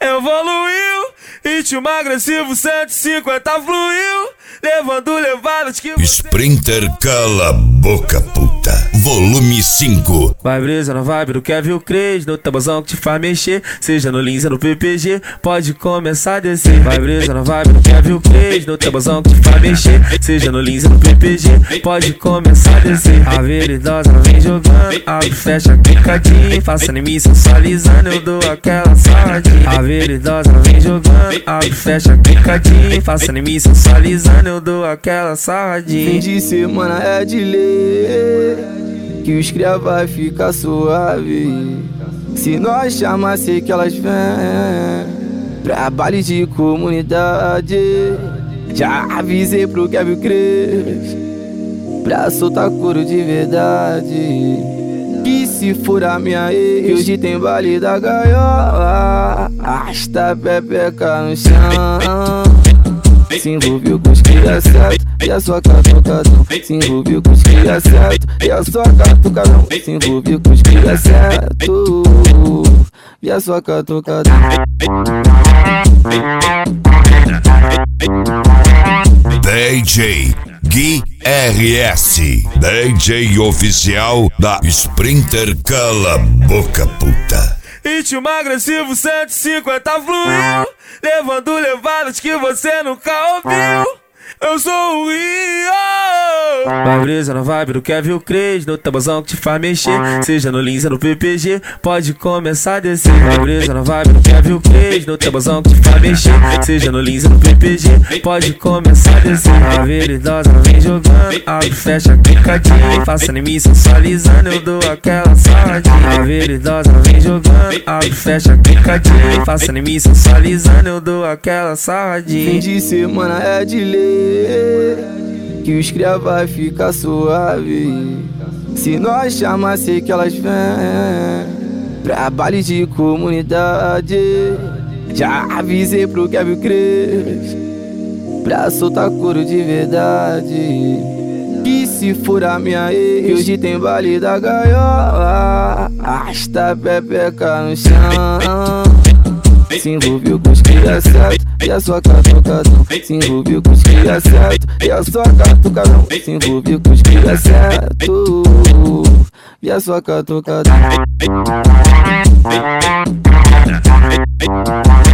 Evoluiu, ritmo agressivo 150 fluiu, levando levadas que você... Sprinter cala a boca, puta. Volume 5. Vai brisa na vibe do Kevin Cres, no tabuzão que te faz mexer, seja no Lins ou no PPG, pode começar a descer. Vai brisa na vibe do Kevin Cres, no tabuzão que te faz mexer, seja no Lins ou no PPG, pode começar a descer. A veridosa ela vem jogando, abre, fecha, clicadinho, faça em mim sensualizando, eu dou aquela sarradinha. A veridosa ela vem jogando, abre, fecha, clicadinho, faça em mim sensualizando, eu dou aquela sarradinha. Fim de semana é de lei, que os cria vai ficar suave. Se nós chamar, sei que elas vêm pra baile de comunidade. Já avisei pro Kevin Cres pra soltar couro de verdade. Que se for a minha ex, hoje tem baile da gaiola. Arrasta a pepeca no chão. Se envolveu com os cria certo e a sua catucadão. Se envolveu com os cria certo e a sua catucadão. Se envolveu com os cria certo e a sua catucadão. DJ Gui RS, DJ oficial da Sprinter cala a boca, puta. Ritmo agressivo 150 fluiu, levando levadas que você nunca ouviu. Eu sou o Rio. Vai brisa na vibe do Kevin Cres, no tabuzão que te faz mexer, seja no Lins ou no PPG, pode começar a descer. Vai brisa na vibe do Kevin Cres, no tabuzão que te faz mexer, seja no Lins ou no PPG, pode começar a descer. A veridosa ela vem jogando, abre, fecha, clicadinho, faça em mim sensualizando, eu dou aquela sarradinha. A veridosa ela vem jogando, abre, fecha, clicadinho, faça em mim sensualizando, eu dou aquela sarradinha. Fim de semana é de lei, que os cria vai ficar suave. Se nós chamar, sei que elas vêm pra baile de comunidade. Já avisei pro Kevin Cres pra soltar couro de verdade. Que se for a minha ex, hoje tem baile da gaiola. Arrasta a pepeca no chão. Se envolveu com os cria certo e a sua catucadão. Se envolveu com os cria certo e a sua catucadão. Se envolveu com os cria certo e a sua catucadão.